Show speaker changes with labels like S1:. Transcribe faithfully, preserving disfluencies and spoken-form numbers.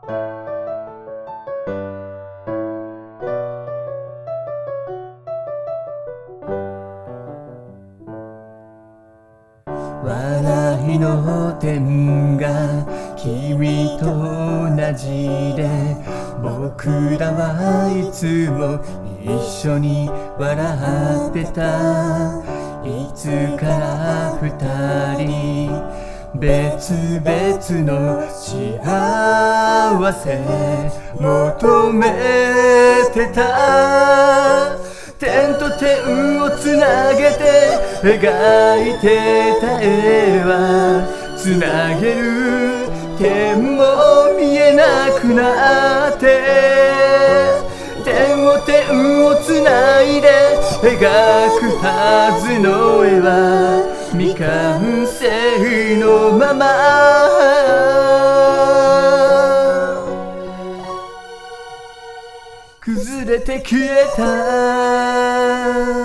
S1: 笑いの点が君と同じで、僕らはいつも一緒に笑ってた。いつから二人別々の幸せ求めてた。点と点をつなげて描いてた絵は、つなげる点も見えなくなって、点を点をつないで描くはずの絵は未完成のまま崩れて消えた。